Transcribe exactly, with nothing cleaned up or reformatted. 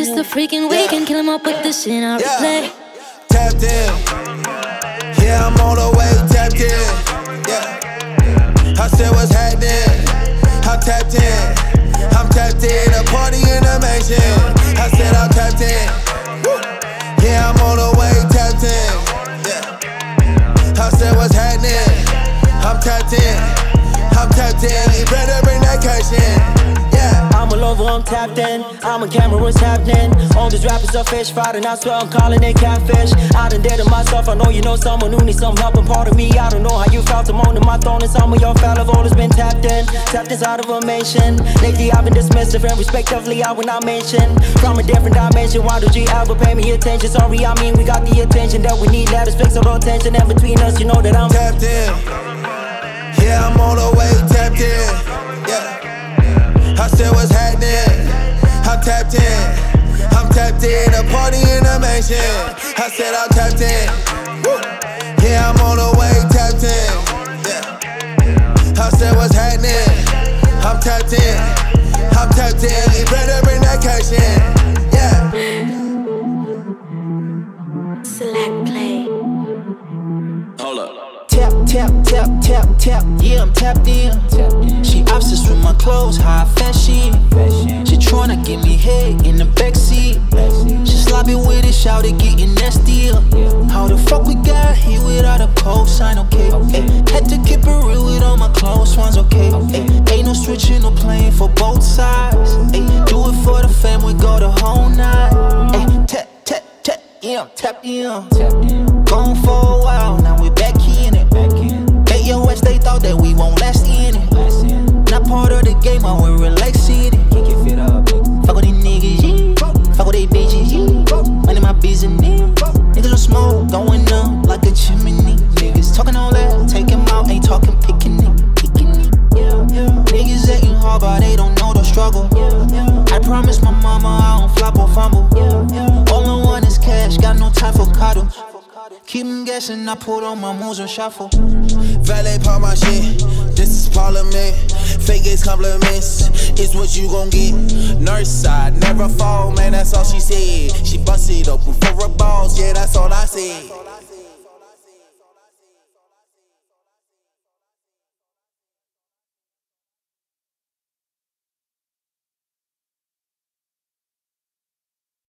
It's the freaking weekend, kill him up with this shit, I'll yeah. replay. Tapped in, yeah, I'm on the way, tapped in, yeah. I said what's happening, I'm tapped in, I'm tapped in, a party in the mansion. I said I'm tapped in, woo. Yeah, I'm on the way, tapped in, yeah. I said what's happening, I'm tapped in, I'm tapped in, you better bring that cash in, yeah. I'm all over, I'm tapped in. I'm on camera, what's happening? All these rappers are fish fight, and I swear I'm calling it catfish. I done did it myself, I know you know someone who needs some help. And part of me, I don't know how you felt. I'm owning my throne, and some of your fellas have always been tapped in. Tapped inside of a mansion. Lately I've been dismissive, and respectively I will not mention. From a different dimension, why don't you ever pay me attention? Sorry, I mean we got the attention that we need. Let us fix our tension, and between us, you know that I'm tapped in. Yeah, I'm on the way, tapped in, yeah. I said what's happening, I'm tapped in, I'm tapped in, a party in the mansion. I said I'm tapped in, woo. Yeah, I'm on the way, tapped in, yeah. I said what's happening, I'm tapped in, I'm tapped in, you better bring that cash in, yeah. Select play. Hold up. Tap, tap, tap, tap, tap, yeah, I'm tapped in. She obsessed with my clothes, high fashion. She tryna get me head in the backseat. She sloppy with it, shout it, getting nasty. How the fuck we got here without a cosign, okay? Ay, had to keep it real with all my close ones, okay? Ay, ain't no switching, no playing for both sides. Ay, do it for the fam, we go the whole night. Ay, tap, tap, tap, yeah, I'm tapped in. Gone for a while, now we back in it. At your West, they thought that we won't last in it. Not part of the game, I will relax in it. Fuck with these niggas, yeah. Fuck with they bitches, yeah. Money my business, niggas will smoke, going up like a chimney. Niggas talking all that, take him out, ain't talking picking it. Picking it, yeah, yeah. Niggas acting hard, but they don't know the struggle. Yeah, yeah. I promise my mama I don't flop or fumble. Yeah, yeah. All I want is cash, got no time for coddle. Keep them guessing, I put on my moves on shuffle. Valet pop my shit, this is parliament. Fake is compliments, it's what you gon' get. Nurse side, never fall, man, that's all she said. She busted open for her balls, yeah, that's all I said.